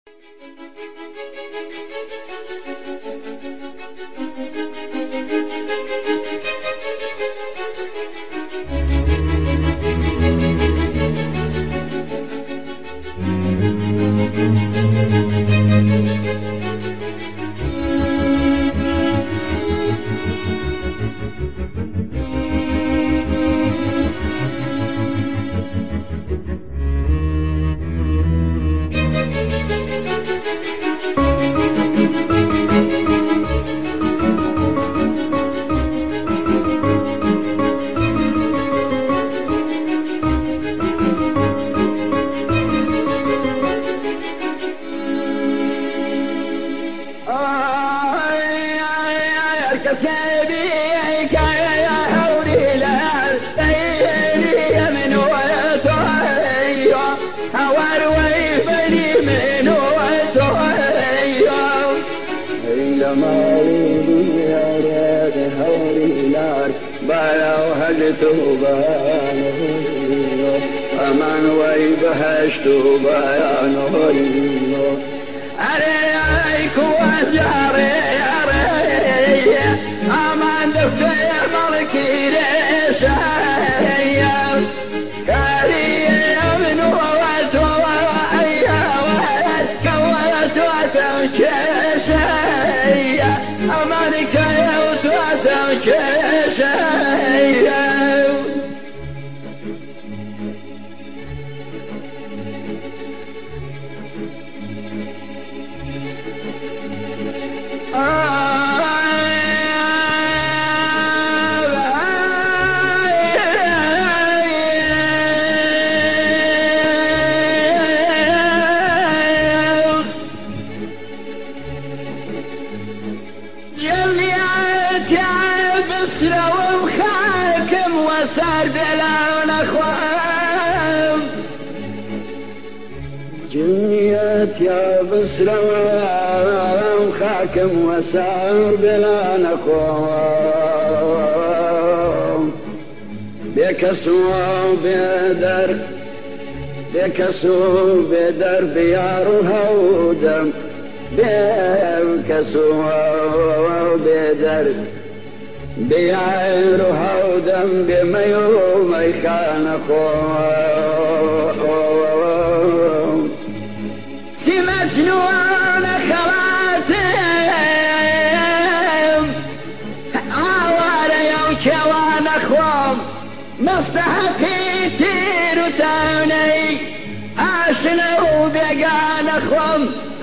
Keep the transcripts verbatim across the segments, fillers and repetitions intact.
كسبيك يا حولي لا ليلي من وتهيا هوار ويبني من وتهيا إلا ما لي يا ريت حولي لا بلا وهجته بيانه أمان ويبهشته بيانه عليك وجاري أمان دفتي ملكي ليش هيا كاري من ووت ووعيا وهد كوت وتوكيش هيا أمانك يوت وتوكيش هيا جميعك يا بسرة ومخاكم وصار بلا نخوام جميعك يا بسرة ومخاكم وصار بلا نخوام بكسوا بدر بكسوا بدر بيار وهودم بكسوا بدر بيعير هودم بميوم يخان خوم سي مجنون خلاتهم عوالي وكوان خوم مستحقي تير توني عشنو بيقان خوم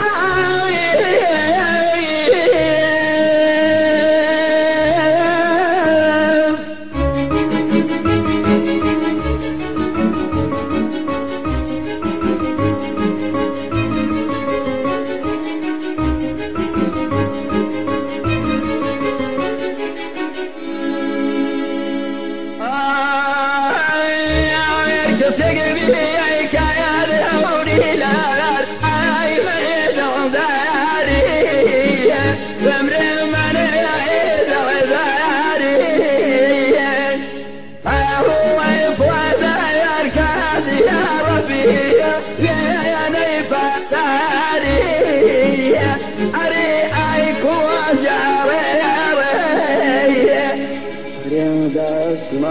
اسم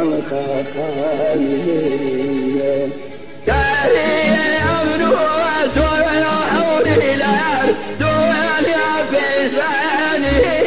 الخخالية كاري أمنوات وحولي الأرض دول يا بيساني